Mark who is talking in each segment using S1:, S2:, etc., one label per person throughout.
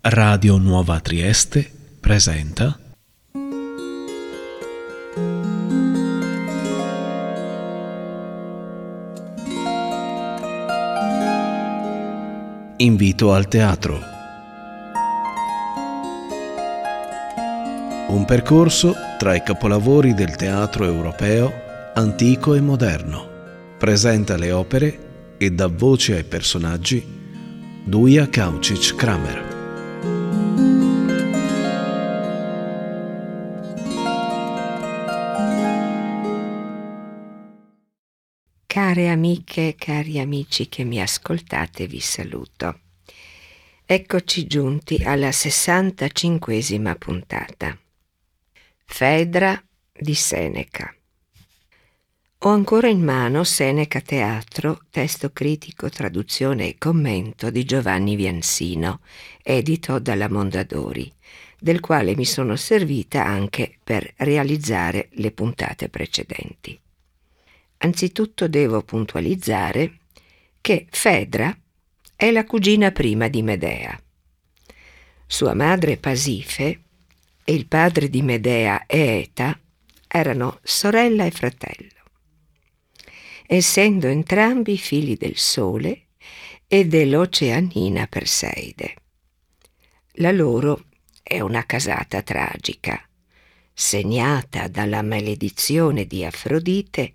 S1: Radio Nuova Trieste presenta Invito al teatro. Un percorso tra i capolavori del teatro europeo, antico e moderno. Presenta le opere e dà voce ai personaggi Duja Kaučić-Kramer.
S2: Care amiche e cari amici che mi ascoltate, vi saluto. Eccoci giunti alla 65esima puntata. Fedra di Seneca. Ho ancora in mano Seneca Teatro, testo critico, traduzione e commento di Giovanni Viansino, edito dalla Mondadori, del quale mi sono servita anche per realizzare le puntate precedenti. Anzitutto devo puntualizzare che Fedra è la cugina prima di Medea. Sua madre Pasife e il padre di Medea Eeta erano sorella e fratello, essendo entrambi figli del Sole e dell'Oceanina Perseide. La loro è una casata tragica, segnata dalla maledizione di Afrodite,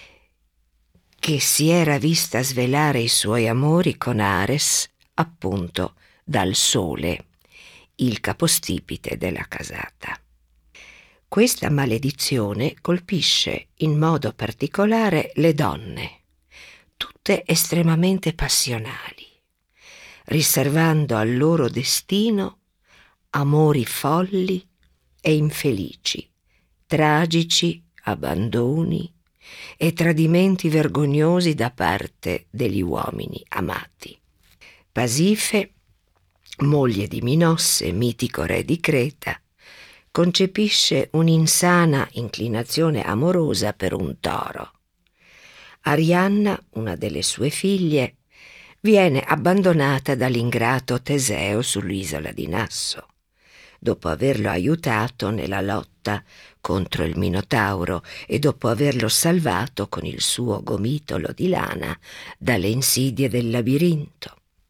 S2: che si era vista svelare i suoi amori con Ares, appunto dal Sole, il capostipite della casata. Questa maledizione colpisce in modo particolare le donne, tutte estremamente passionali, riservando al loro destino amori folli e infelici, tragici abbandoni e tradimenti vergognosi da parte degli uomini amati. Pasife, moglie di Minosse, mitico re di Creta, concepisce un'insana inclinazione amorosa per un toro. Arianna, una delle sue figlie, viene abbandonata dall'ingrato Teseo sull'isola di Nasso, dopo averlo aiutato nella lotta contro il Minotauro e dopo averlo salvato con il suo gomitolo di lana dalle insidie del labirinto.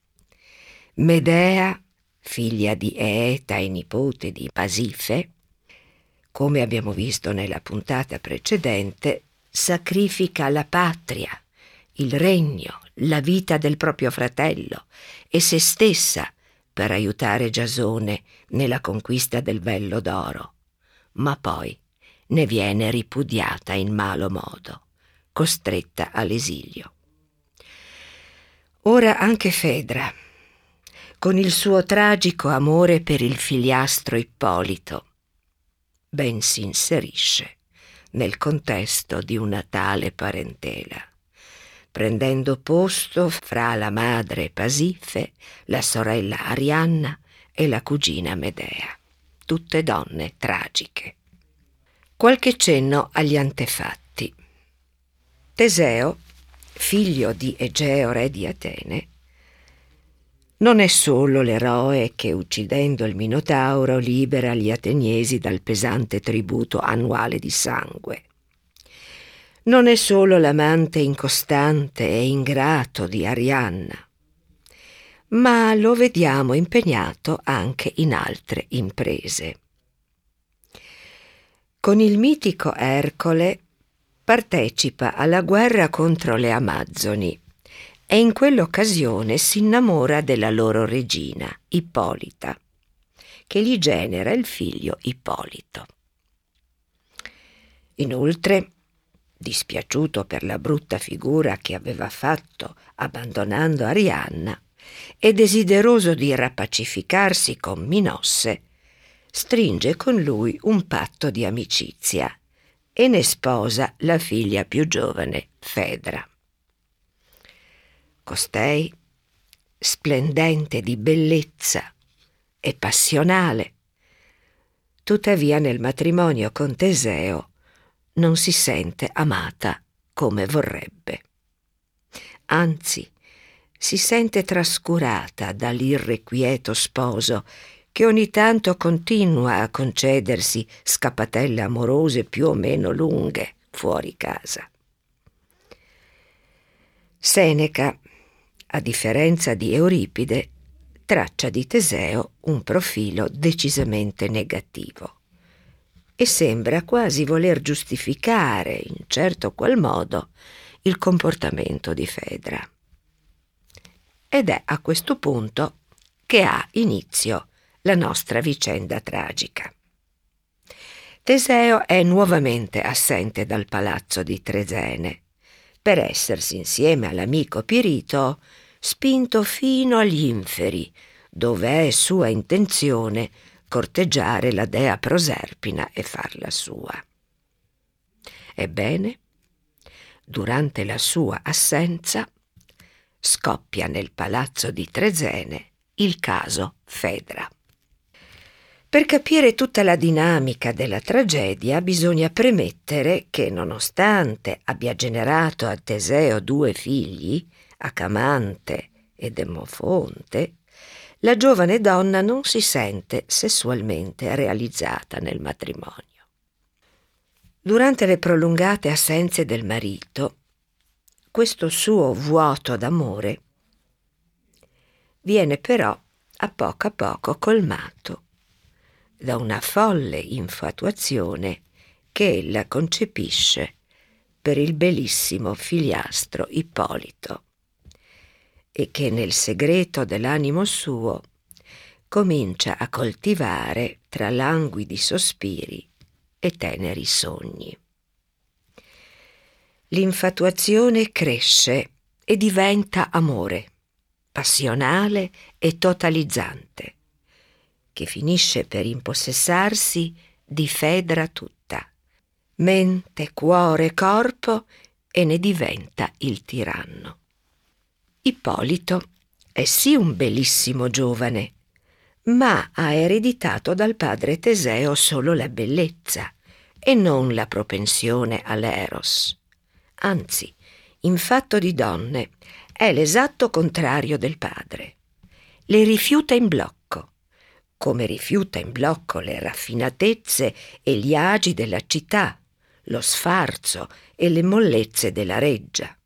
S2: Medea, figlia di Eeta e nipote di Pasife, come abbiamo visto nella puntata precedente, sacrifica la patria, il regno, la vita del proprio fratello e se stessa per aiutare Giasone nella conquista del vello d'oro, ma poi ne viene ripudiata in malo modo, costretta all'esilio. Ora anche Fedra, con il suo tragico amore per il figliastro Ippolito, ben si inserisce nel contesto di una tale parentela, prendendo posto fra la madre Pasife, la sorella Arianna e la cugina Medea, tutte donne tragiche. Qualche cenno agli antefatti. Teseo, figlio di Egeo, re di Atene, non è solo l'eroe che, uccidendo il Minotauro, libera gli ateniesi dal pesante tributo annuale di sangue. Non è solo l'amante incostante e ingrato di Arianna, ma lo vediamo impegnato anche in altre imprese. Con il mitico Ercole partecipa alla guerra contro le Amazzoni e in quell'occasione si innamora della loro regina, Ippolita, che gli genera il figlio Ippolito. Inoltre, dispiaciuto per la brutta figura che aveva fatto abbandonando Arianna e desideroso di rapacificarsi con Minosse, stringe con lui un patto di amicizia e ne sposa la figlia più giovane, Fedra. Costei, splendente di bellezza e passionale, tuttavia nel matrimonio con Teseo non si sente amata come vorrebbe. Anzi, si sente trascurata dall'irrequieto sposo che ogni tanto continua a concedersi scappatelle amorose più o meno lunghe fuori casa. Seneca, a differenza di Euripide, traccia di Teseo un profilo decisamente negativo e sembra quasi voler giustificare in certo qual modo il comportamento di Fedra. Ed è a questo punto che ha inizio la nostra vicenda tragica. Teseo è nuovamente assente dal palazzo di Trezene per essersi, insieme all'amico Pirito, spinto fino agli inferi, dove è sua intenzione corteggiare la dea Proserpina e farla sua. Ebbene, durante la sua assenza, scoppia nel palazzo di Trezene il caso Fedra. Per capire tutta la dinamica della tragedia bisogna premettere che, nonostante abbia generato a Teseo 2 figli, Acamante e Demofonte, la giovane donna non si sente sessualmente realizzata nel matrimonio. Durante le prolungate assenze del marito, questo suo vuoto d'amore viene però a poco colmato da una folle infatuazione che ella concepisce per il bellissimo figliastro Ippolito e che nel segreto dell'animo suo comincia a coltivare tra languidi sospiri e teneri sogni. L'infatuazione cresce e diventa amore, passionale e totalizzante, che finisce per impossessarsi di Fedra tutta, mente, cuore, corpo, e ne diventa il tiranno. Ippolito è sì un bellissimo giovane, ma ha ereditato dal padre Teseo solo la bellezza e non la propensione all'eros. Anzi, in fatto di donne, è l'esatto contrario del padre. Le rifiuta in blocco, come rifiuta in blocco le raffinatezze e gli agi della città, lo sfarzo e le mollezze della reggia.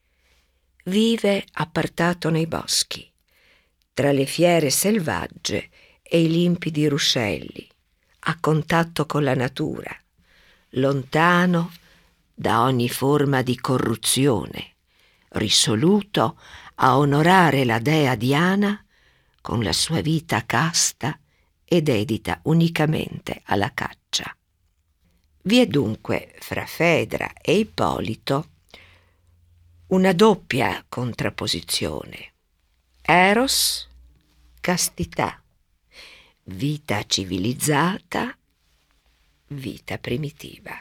S2: Vive appartato nei boschi, tra le fiere selvagge e i limpidi ruscelli, a contatto con la natura, lontano da ogni forma di corruzione, risoluto a onorare la dea Diana con la sua vita casta e dedita unicamente alla caccia. Vi è dunque fra Fedra e Ippolito una doppia contrapposizione: eros, castità, vita civilizzata, vita primitiva.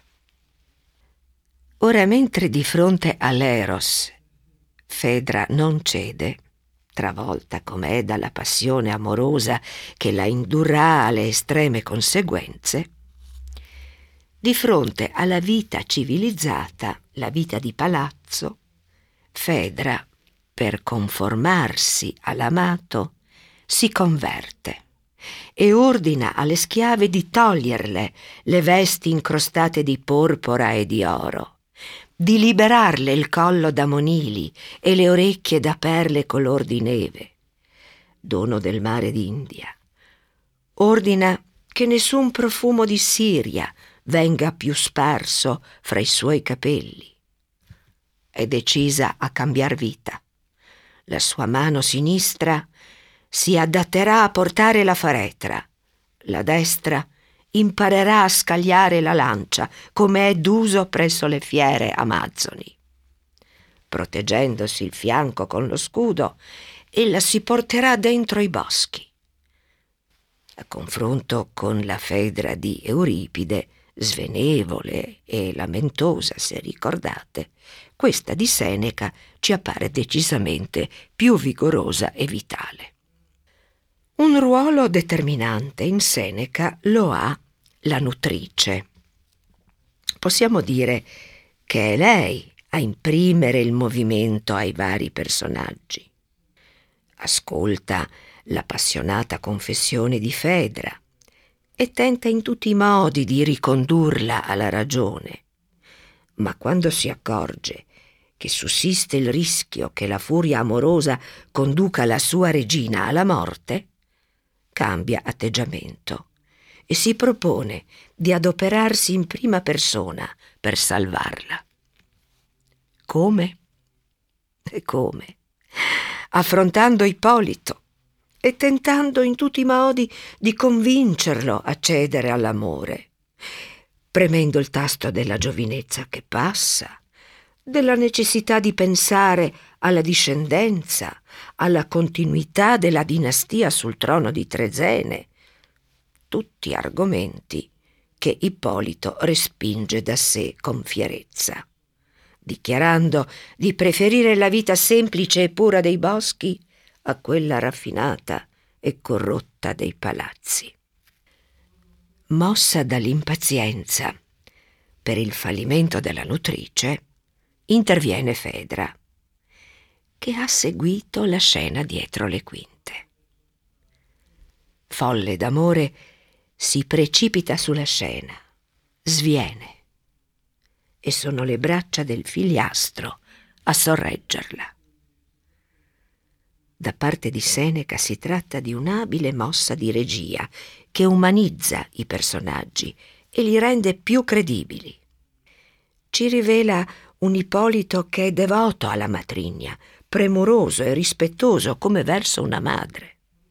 S2: Ora, mentre di fronte all'eros Fedra non cede, travolta com'è dalla passione amorosa che la indurrà alle estreme conseguenze, di fronte alla vita civilizzata, la vita di palazzo, Fedra, per conformarsi all'amato, si converte e ordina alle schiave di toglierle le vesti incrostate di porpora e di oro, di liberarle il collo da monili e le orecchie da perle color di neve, dono del mare d'India. Ordina che nessun profumo di Siria venga più sparso fra i suoi capelli. È decisa a cambiar vita. La sua mano sinistra si adatterà a portare la faretra, la destra imparerà a scagliare la lancia, come è d'uso presso le fiere amazzoni. Proteggendosi il fianco con lo scudo, ella si porterà dentro i boschi. A confronto con la Fedra di Euripide, svenevole e lamentosa, se ricordate, questa di Seneca ci appare decisamente più vigorosa e vitale. Un ruolo determinante in Seneca lo ha la nutrice. Possiamo dire che è lei a imprimere il movimento ai vari personaggi. Ascolta la appassionata confessione di Fedra e tenta in tutti i modi di ricondurla alla ragione. Ma quando si accorge che sussiste il rischio che la furia amorosa conduca la sua regina alla morte, cambia atteggiamento e si propone di adoperarsi in prima persona per salvarla. Come? E come? Affrontando Ippolito e tentando in tutti i modi di convincerlo a cedere all'amore, premendo il tasto della giovinezza che passa, della necessità di pensare alla discendenza, alla continuità della dinastia sul trono di Trezene, tutti argomenti che Ippolito respinge da sé con fierezza, dichiarando di preferire la vita semplice e pura dei boschi a quella raffinata e corrotta dei palazzi. Mossa dall'impazienza per il fallimento della nutrice, interviene Fedra, che ha seguito la scena dietro le quinte. Folle d'amore, si precipita sulla scena, sviene, e sono le braccia del figliastro a sorreggerla. Da parte di Seneca si tratta di un'abile mossa di regia che umanizza i personaggi e li rende più credibili. Ci rivela un Ippolito che è devoto alla matrigna, premuroso e rispettoso come verso una madre.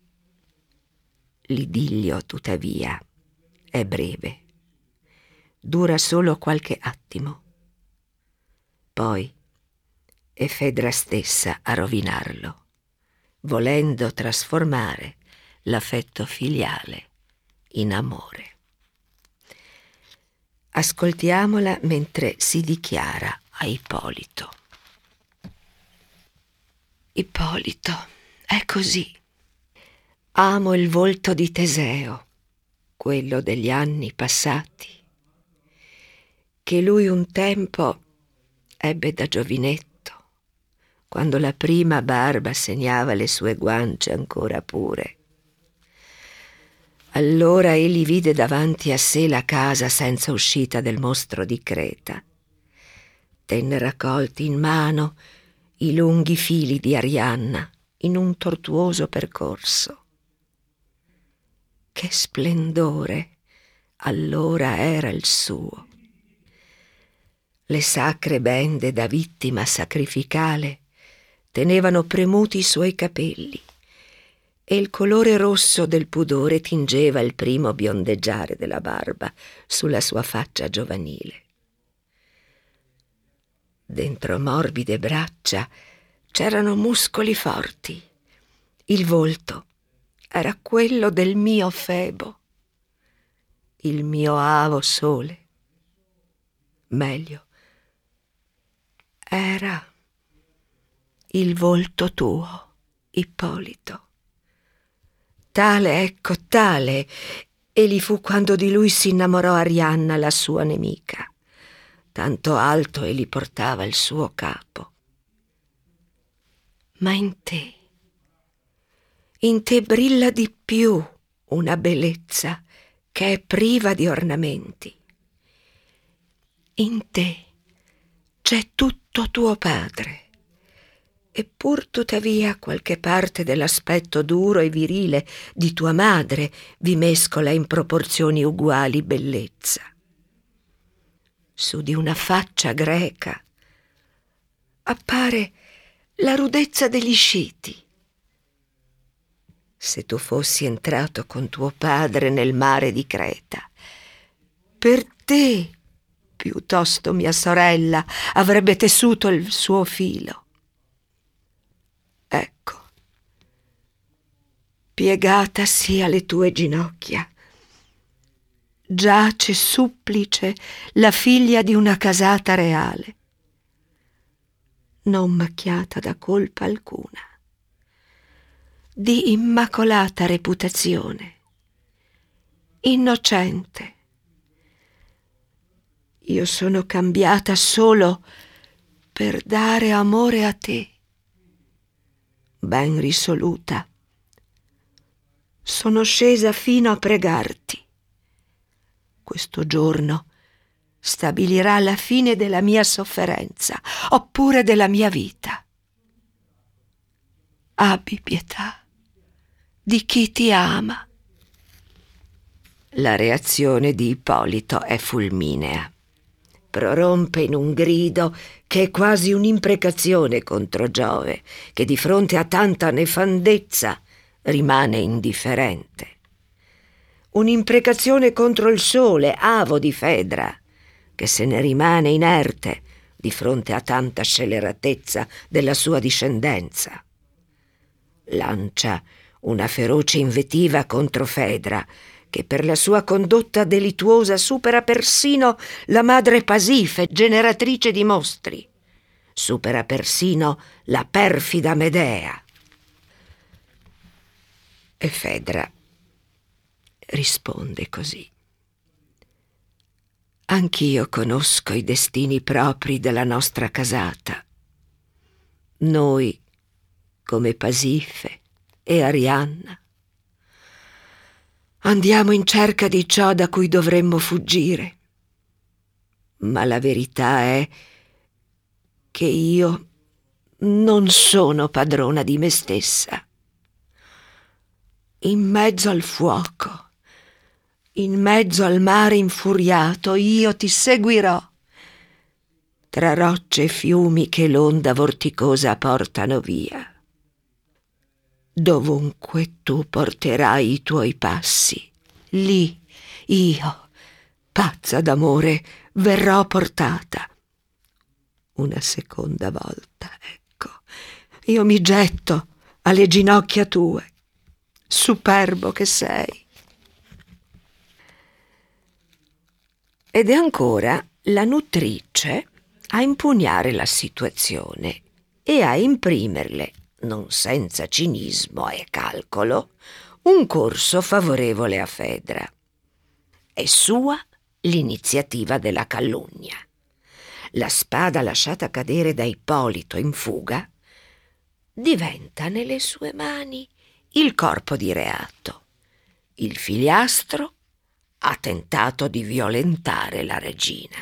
S2: L'idillio, tuttavia, è breve. Dura solo qualche attimo. Poi è Fedra stessa a rovinarlo, volendo trasformare l'affetto filiale in amore. Ascoltiamola mentre si dichiara a Ippolito. Ippolito, è così. Amo il volto di Teseo, quello degli anni passati, che lui un tempo ebbe da giovinetto, quando la prima barba segnava le sue guance ancora pure. Allora egli vide davanti a sé la casa senza uscita del mostro di Creta. Tenne raccolti in mano i lunghi fili di Arianna in un tortuoso percorso. Che splendore allora era il suo! Le sacre bende da vittima sacrificale tenevano premuti i suoi capelli e il colore rosso del pudore tingeva il primo biondeggiare della barba sulla sua faccia giovanile. Dentro morbide braccia c'erano muscoli forti. Il volto era quello del mio Febo, il mio avo sole. Meglio, era il volto tuo, Ippolito. Tale, ecco, tale, egli fu quando di lui si innamorò Arianna, la sua nemica. Tanto alto egli portava il suo capo. Ma in te brilla di più una bellezza che è priva di ornamenti. In te c'è tutto tuo padre, eppur tuttavia qualche parte dell'aspetto duro e virile di tua madre vi mescola in proporzioni uguali bellezza. Su di una faccia greca appare la rudezza degli Sciti. Se tu fossi entrato con tuo padre nel mare di Creta, per te piuttosto mia sorella avrebbe tessuto il suo filo. Ecco, piegatasi alle tue ginocchia, giace supplice la figlia di una casata reale, non macchiata da colpa alcuna, di immacolata reputazione, innocente. Io sono cambiata solo per dare amore a te, ben risoluta. Sono scesa fino a pregarti. Questo giorno stabilirà la fine della mia sofferenza, oppure della mia vita. Abbi pietà di chi ti ama. La reazione di Ippolito è fulminea. Prorompe in un grido che è quasi un'imprecazione contro Giove, che di fronte a tanta nefandezza rimane indifferente. Un'imprecazione contro il sole, avo di Fedra, che se ne rimane inerte di fronte a tanta scelleratezza della sua discendenza. Lancia una feroce invettiva contro Fedra, che per la sua condotta delittuosa supera persino la madre Pasife, generatrice di mostri. Supera persino la perfida Medea. E Fedra risponde così: anch'io conosco i destini propri della nostra casata. Noi, come Pasife e Arianna, andiamo in cerca di ciò da cui dovremmo fuggire. Ma la verità è che io non sono padrona di me stessa. In mezzo al fuoco, in mezzo al mare infuriato, io ti seguirò. Tra rocce e fiumi che l'onda vorticosa portano via. Dovunque tu porterai i tuoi passi, lì io, pazza d'amore, verrò portata. Una seconda volta, ecco, io mi getto alle ginocchia tue, superbo che sei. Ed è ancora la nutrice a impugnare la situazione e a imprimerle, non senza cinismo e calcolo, un corso favorevole a Fedra. È sua l'iniziativa della calunnia. La spada lasciata cadere da Ippolito in fuga diventa nelle sue mani il corpo di reato. Il figliastro ha tentato di violentare la regina.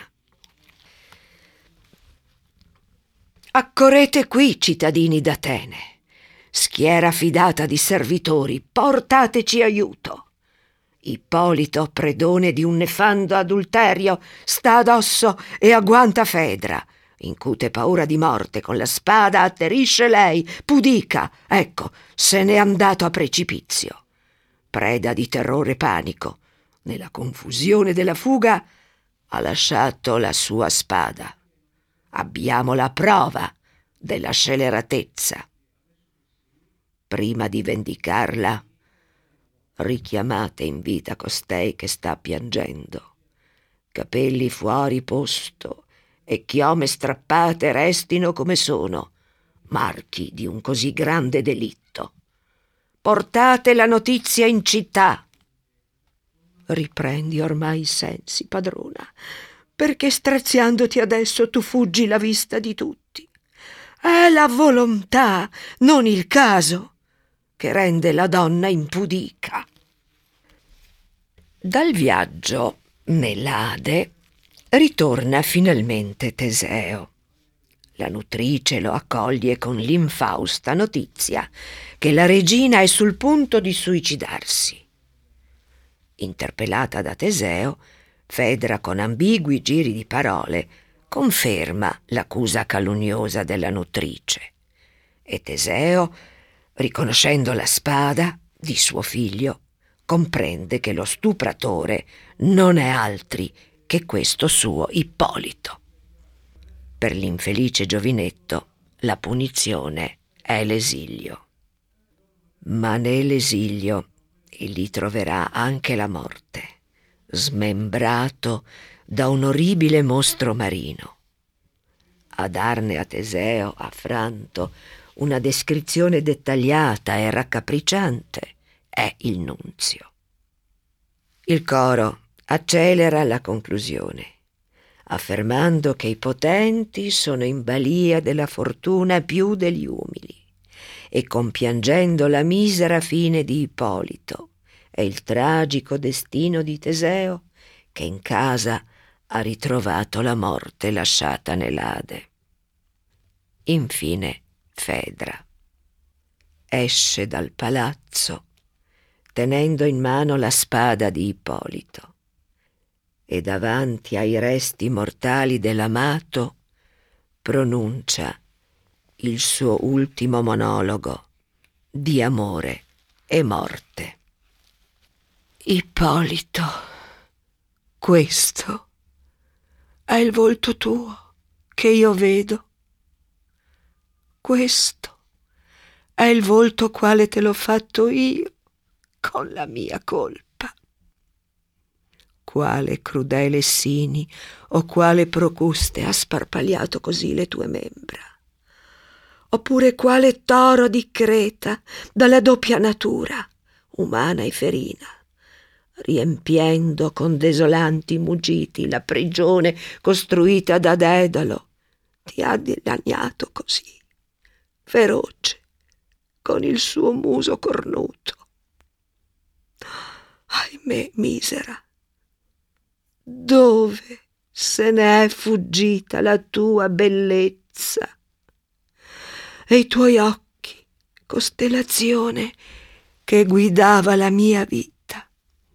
S2: Accorrete qui, cittadini d'Atene. Schiera fidata di servitori, portateci aiuto. Ippolito, predone di un nefando adulterio, sta addosso e agguanta Fedra. Incute paura di morte, con la spada atterrisce lei, pudica, ecco, se n'è andato a precipizio. Preda di terrore e panico, nella confusione della fuga ha lasciato la sua spada. Abbiamo la prova della scelleratezza. Prima di vendicarla, richiamate in vita costei che sta piangendo. Capelli fuori posto e chiome strappate restino come sono, marchi di un così grande delitto. Portate la notizia in città. Riprendi ormai i sensi, padrona, perché straziandoti adesso tu fuggi la vista di tutti. È la volontà, non il caso, che rende la donna impudica. Dal viaggio nell'Ade ritorna finalmente Teseo. La nutrice lo accoglie con l'infausta notizia che la regina è sul punto di suicidarsi. Interpellata da Teseo, Fedra, con ambigui giri di parole, conferma l'accusa calunnosa della nutrice. E Teseo, riconoscendo la spada di suo figlio, comprende che lo stupratore non è altri che questo suo Ippolito. Per l'infelice giovinetto la punizione è l'esilio. Ma nell'esilio egli troverà anche la morte, smembrato da un orribile mostro marino. A darne a Teseo, affranto, una descrizione dettagliata e raccapricciante è il nunzio. Il coro accelera la conclusione, affermando che i potenti sono in balia della fortuna più degli umili e compiangendo la misera fine di Ippolito e il tragico destino di Teseo, che in casa ha ritrovato la morte lasciata nell'Ade. Infine Fedra esce dal palazzo tenendo in mano la spada di Ippolito e davanti ai resti mortali dell'amato pronuncia il suo ultimo monologo di amore e morte. Ippolito, questo è il volto tuo che io vedo. Questo è il volto quale te l'ho fatto io con la mia colpa. Quale crudele Sini o quale Procuste ha sparpagliato così le tue membra? Oppure quale toro di Creta dalla doppia natura, umana e ferina, riempiendo con desolanti muggiti la prigione costruita da Dedalo, ti ha dilaniato così, feroce, con il suo muso cornuto. Ahimè, misera, dove se ne è fuggita la tua bellezza e i tuoi occhi, costellazione che guidava la mia vita?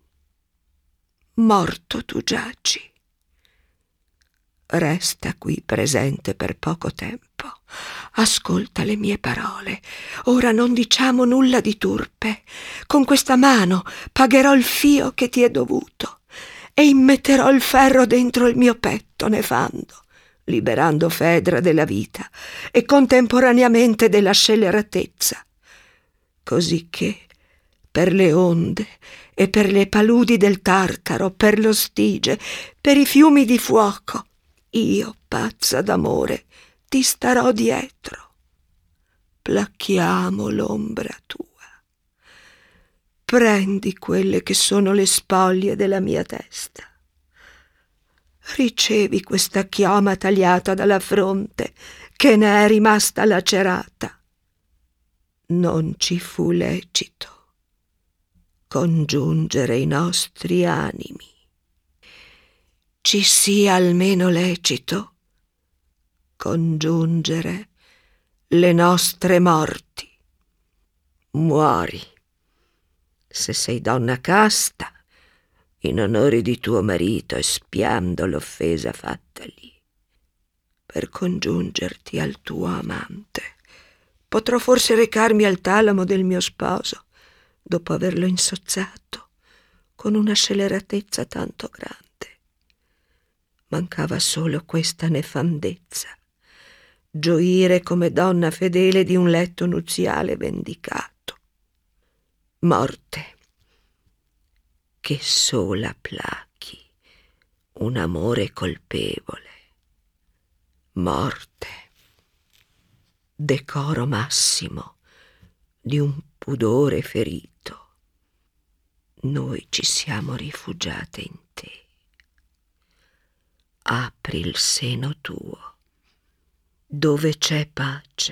S2: Morto tu giaci. Resta qui presente per poco tempo. Ascolta le mie parole. Ora non diciamo nulla di turpe. Con questa mano pagherò il fio che ti è dovuto e immetterò il ferro dentro il mio petto nefando, liberando Fedra della vita e contemporaneamente della scelleratezza, così che per le onde e per le paludi del Tartaro, per lo Stige, per i fiumi di fuoco, io, pazza d'amore, ti starò dietro. Placchiamo l'ombra tua. Prendi quelle che sono le spoglie della mia testa. Ricevi questa chioma tagliata dalla fronte che ne è rimasta lacerata. Non ci fu lecito congiungere i nostri animi. Ci sia almeno lecito congiungere le nostre morti. Muori, se sei donna casta, in onore di tuo marito, espiando l'offesa fattagli. Per congiungerti al tuo amante potrò forse recarmi al talamo del mio sposo, dopo averlo insozzato con una scelleratezza tanto grande. Mancava solo questa nefandezza, gioire come donna fedele di un letto nuziale vendicato. Morte, che sola plachi un amore colpevole. Morte, decoro massimo di un pudore ferito. Noi ci siamo rifugiate in te. Apri il seno tuo, dove c'è pace.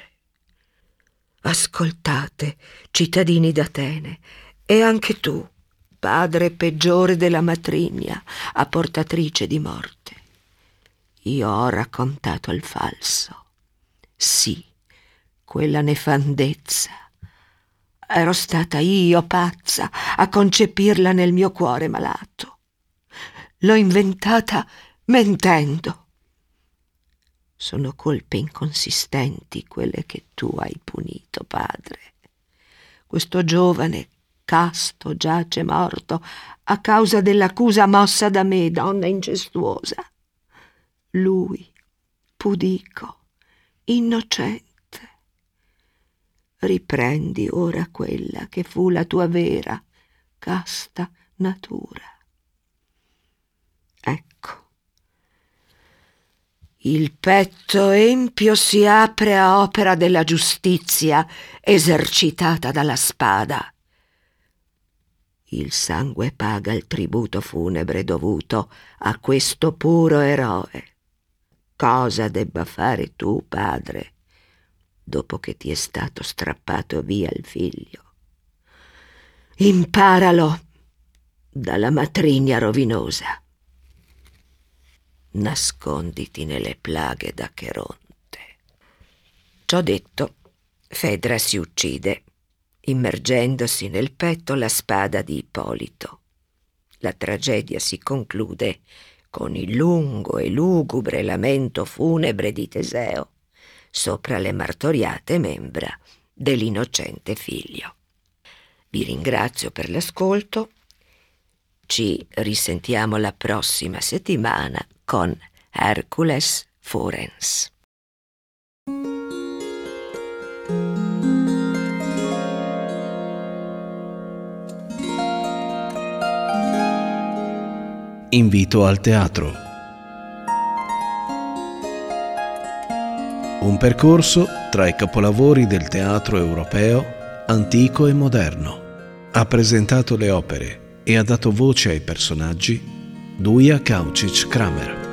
S2: Ascoltate, cittadini d'Atene, e anche tu, padre peggiore della matrigna, apportatrice di morte. Io ho raccontato il falso. Sì, quella nefandezza. Ero stata io pazza a concepirla nel mio cuore malato. L'ho inventata mentendo. Sono colpe inconsistenti quelle che tu hai punito, padre. Questo giovane casto giace morto a causa dell'accusa mossa da me, donna incestuosa. Lui, pudico, innocente. Riprendi ora quella che fu la tua vera, casta natura. Ecco, il petto empio si apre a opera della giustizia esercitata dalla spada. Il sangue paga il tributo funebre dovuto a questo puro eroe. Cosa debba fare tu, padre, dopo che ti è stato strappato via il figlio. Imparalo dalla matrigna rovinosa. Nasconditi nelle plaghe d'Acheronte. Ciò detto, Fedra si uccide, immergendosi nel petto la spada di Ippolito. La tragedia si conclude con il lungo e lugubre lamento funebre di Teseo sopra le martoriate membra dell'innocente figlio. Vi ringrazio per l'ascolto. Ci risentiamo la prossima settimana con Hercules Furens.
S1: Invito al teatro. Un percorso tra i capolavori del teatro europeo antico e moderno. Ha presentato le opere e ha dato voce ai personaggi Duja Kaučić Kramer.